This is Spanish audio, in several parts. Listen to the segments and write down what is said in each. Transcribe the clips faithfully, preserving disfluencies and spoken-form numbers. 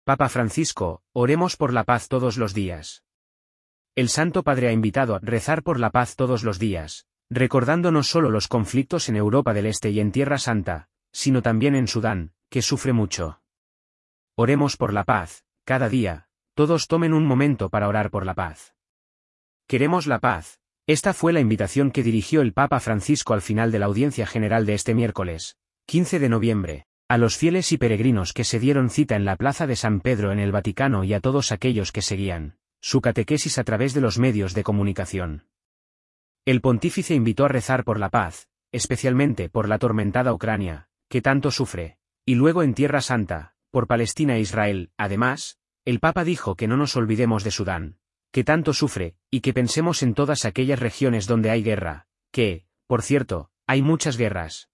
Papa Francisco, oremos por la paz todos los días. El Santo Padre ha invitado a rezar por la paz todos los días, recordando no solo los conflictos en Europa del Este y en Tierra Santa, sino también en Sudán, que sufre mucho. Oremos por la paz, cada día, todos tomen un momento para orar por la paz. Queremos la paz. Esta fue la invitación que dirigió el Papa Francisco al final de la audiencia general de este miércoles, quince de noviembre, a los fieles y peregrinos que se dieron cita en la Plaza de San Pedro en el Vaticano y a todos aquellos que seguían su catequesis a través de los medios de comunicación. El pontífice invitó a rezar por la paz, especialmente por la atormentada Ucrania, que tanto sufre, y luego en Tierra Santa, por Palestina e Israel. Además, el Papa dijo que no nos olvidemos de Sudán, que tanto sufre, y que pensemos en todas aquellas regiones donde hay guerra, que, por cierto, hay muchas guerras.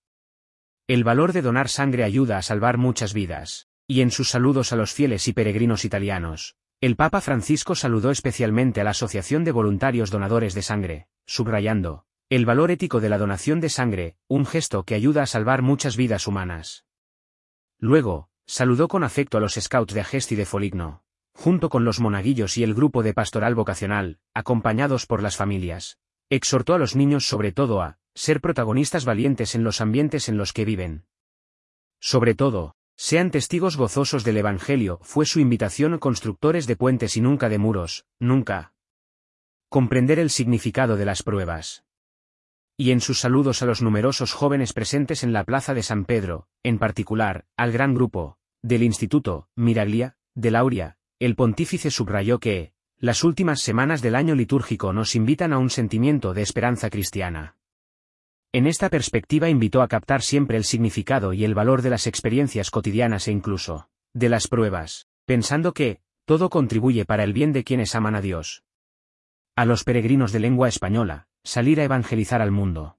El valor de donar sangre ayuda a salvar muchas vidas, y en sus saludos a los fieles y peregrinos italianos, el Papa Francisco saludó especialmente a la Asociación de Voluntarios Donadores de Sangre, subrayando el valor ético de la donación de sangre, un gesto que ayuda a salvar muchas vidas humanas. Luego, saludó con afecto a los scouts de Agesti de Foligno, junto con los monaguillos y el grupo de pastoral vocacional, acompañados por las familias. Exhortó a los niños sobre todo a ser protagonistas valientes en los ambientes en los que viven. Sobre todo, sean testigos gozosos del Evangelio, fue su invitación. Constructores de puentes y nunca de muros, nunca. Comprender el significado de las pruebas. Y en sus saludos a los numerosos jóvenes presentes en la Plaza de San Pedro, en particular, al gran grupo del Instituto Miraglia de Lauria, el pontífice subrayó que las últimas semanas del año litúrgico nos invitan a un sentimiento de esperanza cristiana. En esta perspectiva invitó a captar siempre el significado y el valor de las experiencias cotidianas e incluso de las pruebas, pensando que todo contribuye para el bien de quienes aman a Dios. A los peregrinos de lengua española, salir a evangelizar al mundo.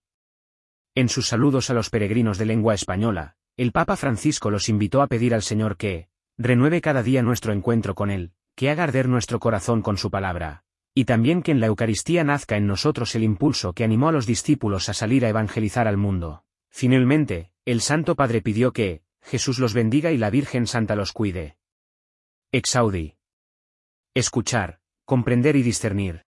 En sus saludos a los peregrinos de lengua española, el Papa Francisco los invitó a pedir al Señor que renueve cada día nuestro encuentro con Él, que haga arder nuestro corazón con su palabra, y también que en la Eucaristía nazca en nosotros el impulso que animó a los discípulos a salir a evangelizar al mundo. Finalmente, el Santo Padre pidió que Jesús los bendiga y la Virgen Santa los cuide. Exaudi. Escuchar, comprender y discernir.